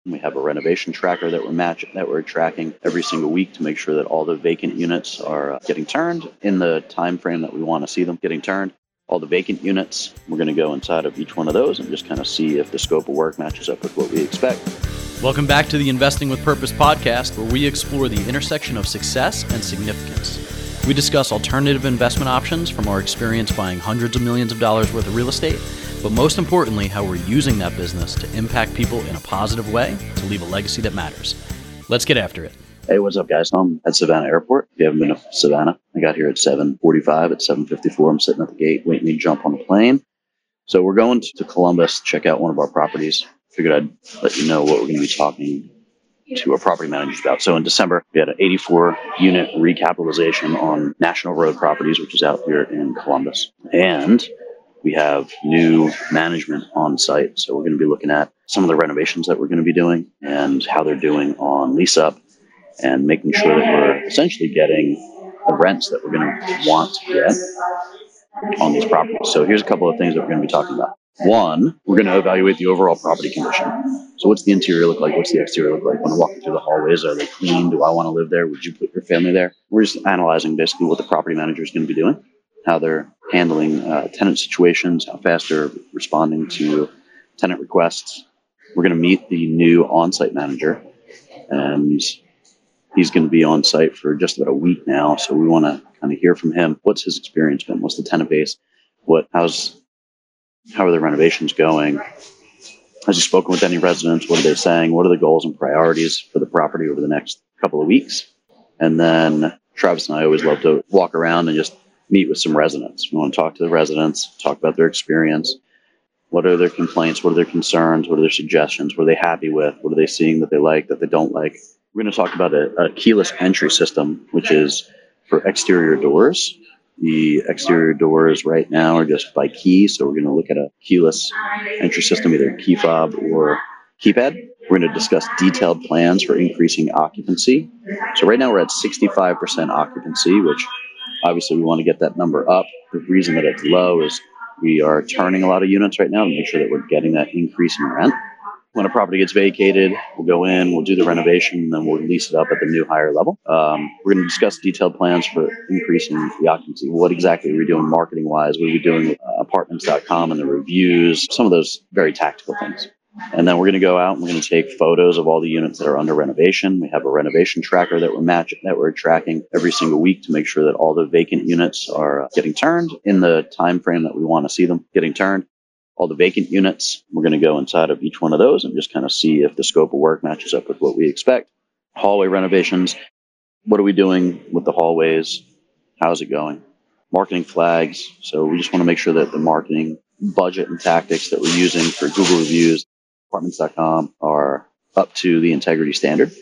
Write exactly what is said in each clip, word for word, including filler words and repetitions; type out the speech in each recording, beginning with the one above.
We have a renovation tracker that we're matching, that we're tracking every single week to make sure that all the vacant units are uh, getting turned in the time frame that we want to see them getting turned. All the vacant units, we're going to go inside of each one of those and just kind of see if the scope of work matches up with what we expect. Welcome back to the Investing with Purpose podcast, where we explore the intersection of success and significance. We discuss alternative investment options from our experience buying hundreds of millions of dollars worth of real estate, but most importantly, how we're using that business to impact people in a positive way to leave a legacy that matters. Let's get after it. Hey, what's up, guys? I'm at Savannah Airport. If you haven't been to Savannah, I got here at seven forty-five. At seven fifty-four, I'm sitting at the gate waiting to jump on the plane. So we're going to Columbus to check out one of our properties. Figured I'd let you know what we're going to be talking to our property managers about. So in December, we had an eighty-four unit recapitalization on National Road Properties, which is out here in Columbus. And we have new management on site. So we're going to be looking at some of the renovations that we're going to be doing and how they're doing on lease up and making sure that we're essentially getting the rents that we're going to want to get on these properties. So here's a couple of things that we're going to be talking about. One, we're going to evaluate the overall property condition. So what's the interior look like? What's the exterior look like? When I'm walking through the hallways, are they clean? Do I want to live there? Would you put your family there? We're just analyzing basically what the property manager is going to be doing, how they're handling uh, tenant situations, how fast they're responding to tenant requests. We're going to meet the new on-site manager, and he's going to be on site for just about a week now. So we want to kind of hear from him. What's his experience been? What's the tenant base? What, how's, how are the renovations going? Has he spoken with any residents? What are they saying? What are the goals and priorities for the property over the next couple of weeks? And then Travis and I always love to walk around and just meet with some residents. We want to talk to the residents, talk about their experience. What are their complaints? What are their concerns? What are their suggestions? What are they happy with? What are they seeing that they like, that they don't like? We're going to talk about a, a keyless entry system, which is for exterior doors. The exterior doors right now are just by key, so we're going to look at a keyless entry system, either key fob or keypad. We're going to discuss detailed plans for increasing occupancy. So right now we're at sixty-five percent occupancy, which obviously we want to get that number up. The reason that it's low is we are turning a lot of units right now to make sure that we're getting that increase in rent. When a property gets vacated, we'll go in, we'll do the renovation, and then we'll lease it up at the new higher level. Um, we're going to discuss detailed plans for increasing the occupancy. What exactly are we doing marketing-wise? What are we doing with uh, apartments dot com and the reviews? Some of those very tactical things. And then we're going to go out and we're going to take photos of all the units that are under renovation. We have a renovation tracker that we're matching, that we're tracking every single week to make sure that all the vacant units are getting turned in the time frame that we want to see them getting turned. All the vacant units, we're going to go inside of each one of those and just kind of see if the scope of work matches up with what we expect. Hallway renovations. What are we doing with the hallways? How's it going? Marketing flags. So we just want to make sure that the marketing budget and tactics that we're using for Google reviews, apartments dot com are up to the integrity standard.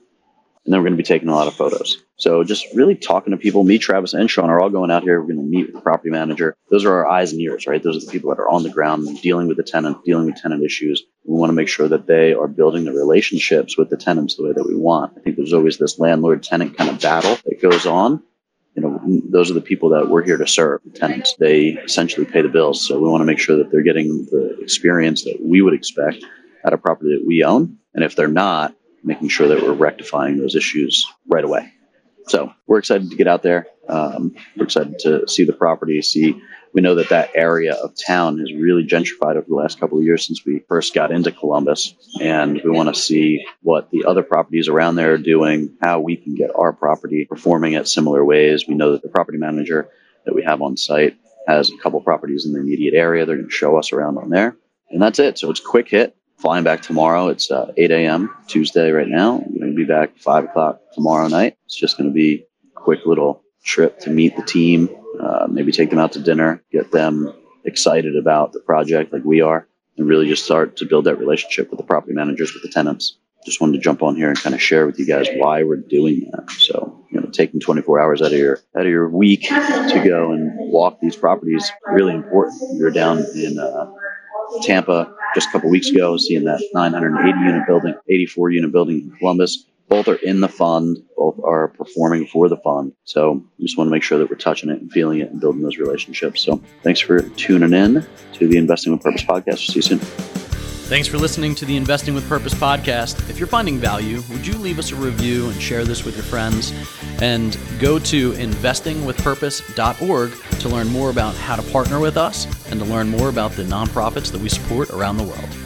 And then we're going to be taking a lot of photos. So just really talking to people. Me, Travis, and Sean are all going out here. We're going to meet with the property manager. Those are our eyes and ears, right? Those are the people that are on the ground dealing with the tenant, dealing with tenant issues. We want to make sure that they are building the relationships with the tenants the way that we want. I think there's always this landlord-tenant kind of battle that goes on. You know, those are the people that we're here to serve, the tenants. They essentially pay the bills. So we want to make sure that they're getting the experience that we would expect at a property that we own. And if they're not, making sure that we're rectifying those issues right away. So we're excited to get out there. Um, we're excited to see the property, see, we know that that area of town has really gentrified over the last couple of years since we first got into Columbus. And we want to see what the other properties around there are doing, how we can get our property performing at similar ways. We know that the property manager that we have on site has a couple properties in the immediate area. They're going to show us around on there. And that's it. So it's a quick hit. Flying back tomorrow. It's uh, eight a.m. Tuesday right now. We're going to be back five o'clock tomorrow night. It's just going to be a quick little trip to meet the team, uh, maybe take them out to dinner, get them excited about the project like we are, and really just start to build that relationship with the property managers, with the tenants. Just wanted to jump on here and kind of share with you guys why we're doing that. So, you know, taking twenty-four hours out of your out of your week to go and walk these properties, really important. We were down in uh, Tampa just a couple weeks ago, seeing that nine hundred eighty unit building, eighty-four unit building in Columbus. Both are in the fund. Both are performing for the fund. So we just want to make sure that we're touching it and feeling it and building those relationships. So thanks for tuning in to the Investing with Purpose podcast. See you soon. Thanks for listening to the Investing with Purpose podcast. If you're finding value, would you leave us a review and share this with your friends? And go to investing with purpose dot org to learn more about how to partner with us and to learn more about the nonprofits that we support around the world.